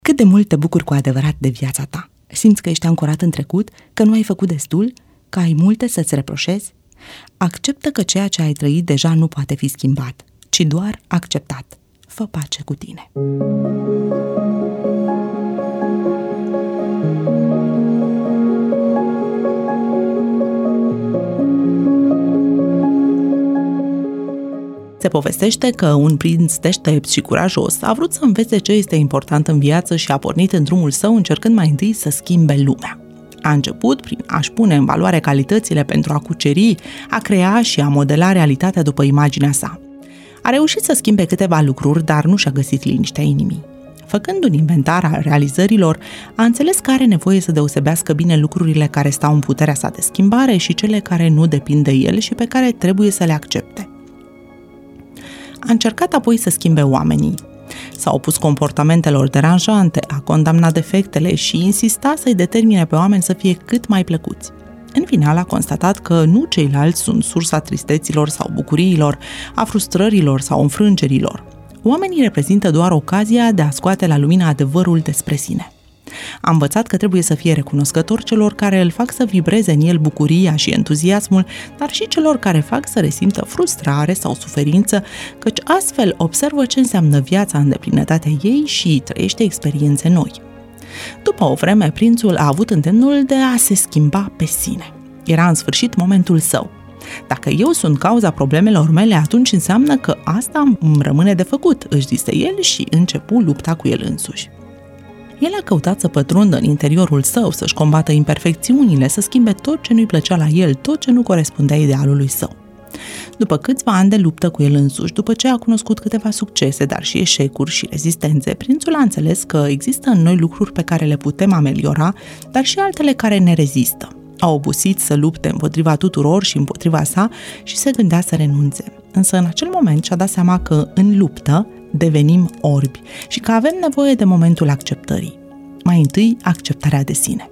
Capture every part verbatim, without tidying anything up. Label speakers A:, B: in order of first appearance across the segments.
A: Cât de mult te bucuri cu adevărat de viața ta? Simți că ești ancorat în trecut, că nu ai făcut destul, că ai multe să-ți reproșezi? Acceptă că ceea ce ai trăit deja nu poate fi schimbat, ci doar acceptat. Fă pace cu tine. Se povestește că un prinț deștept și curajos a vrut să învețe ce este important în viață și a pornit în drumul său încercând mai întâi să schimbe lumea. A început prin a-și pune în valoare calitățile pentru a cuceri, a crea și a modela realitatea după imaginea sa. A reușit să schimbe câteva lucruri, dar nu și-a găsit liniștea inimii. Făcând un inventar al realizărilor, a înțeles că are nevoie să deosebească bine lucrurile care stau în puterea sa de schimbare și cele care nu depind de el și pe care trebuie să le accepte. A încercat apoi să schimbe oamenii. S-a opus comportamentelor deranjante, a condamnat defectele și insista să-i determine pe oameni să fie cât mai plăcuți. În final a constatat că nu ceilalți sunt sursa tristeților sau bucuriilor, a frustrărilor sau înfrângerilor. Oamenii reprezintă doar ocazia de a scoate la lumină adevărul despre sine. A învățat că trebuie să fie recunoscător celor care îl fac să vibreze în el bucuria și entuziasmul, dar și celor care fac să resimtă frustrare sau suferință, căci astfel observă ce înseamnă viața în deplinătatea ei și trăiește experiențe noi. După o vreme, prințul a avut îndemnul de a se schimba pe sine. Era în sfârșit momentul său. Dacă eu sunt cauza problemelor mele, atunci înseamnă că asta îmi rămâne de făcut, își zise el și începu lupta cu el însuși. El a căutat să pătrundă în interiorul său, să-și combată imperfecțiunile, să schimbe tot ce nu-i plăcea la el, tot ce nu corespundea idealului său. După câțiva ani de luptă cu el însuși, după ce a cunoscut câteva succese, dar și eșecuri și rezistențe, prințul a înțeles că există în noi lucruri pe care le putem ameliora, dar și altele care ne rezistă. A obosit să lupte împotriva tuturor și împotriva sa și se gândea să renunțe. Însă în acel moment și-a dat seama că în luptă devenim orbi și că avem nevoie de momentul acceptării. Mai întâi, acceptarea de sine.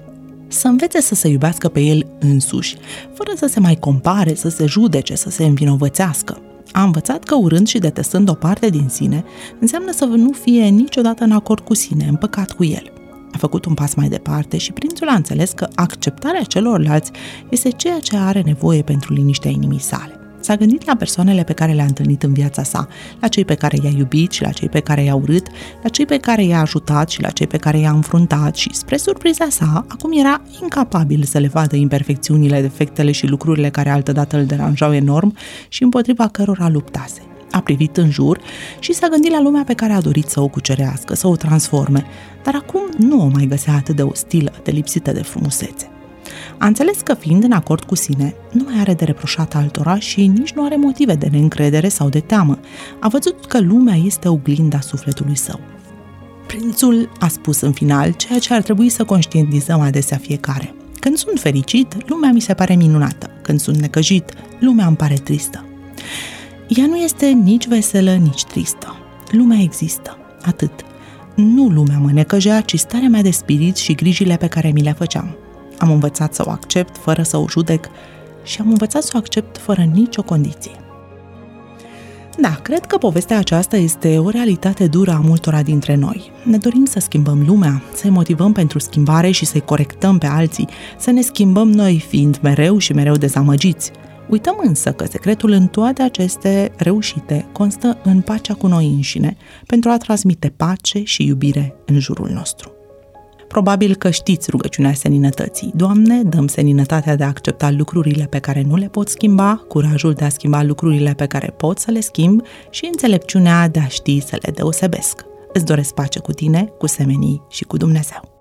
A: Să învețe să se iubească pe el însuși, fără să se mai compare, să se judece, să se învinovățească. A învățat că urând și detestând o parte din sine, înseamnă să nu fie niciodată în acord cu sine, împăcat cu el. A făcut un pas mai departe și prințul a înțeles că acceptarea celorlalți este ceea ce are nevoie pentru liniștea inimii sale. S-a gândit la persoanele pe care le-a întâlnit în viața sa, la cei pe care i-a iubit și la cei pe care i-a urât, la cei pe care i-a ajutat și la cei pe care i-a înfruntat și, spre surpriza sa, acum era incapabil să le vadă imperfecțiunile, defectele și lucrurile care altădată îl deranjau enorm și împotriva cărora luptase. A privit în jur și s-a gândit la lumea pe care a dorit să o cucerească, să o transforme, dar acum nu o mai găsea atât de ostilă, de lipsită de frumusețe. A înțeles că, fiind în acord cu sine, nu mai are de reproșat altora și nici nu are motive de neîncredere sau de teamă. A văzut că lumea este oglinda sufletului său. Prințul a spus în final ceea ce ar trebui să conștientizăm adesea fiecare. Când sunt fericit, lumea mi se pare minunată. Când sunt necăjit, lumea îmi pare tristă. Ea nu este nici veselă, nici tristă. Lumea există. Atât. Nu lumea mă necăjea, ci starea mea de spirit și grijile pe care mi le făceam. Am învățat să o accept fără să o judec și am învățat să o accept fără nicio condiție. Da, cred că povestea aceasta este o realitate dură a multora dintre noi. Ne dorim să schimbăm lumea, să-i motivăm pentru schimbare și să-i corectăm pe alții, să ne schimbăm noi fiind mereu și mereu dezamăgiți. Uităm însă că secretul în toate aceste reușite constă în pacea cu noi înșine, pentru a transmite pace și iubire în jurul nostru. Probabil că știți rugăciunea seninătății. Doamne, dă-mi seninătatea de a accepta lucrurile pe care nu le pot schimba, curajul de a schimba lucrurile pe care pot să le schimb și înțelepciunea de a ști să le deosebesc. Îți doresc pace cu tine, cu semenii și cu Dumnezeu.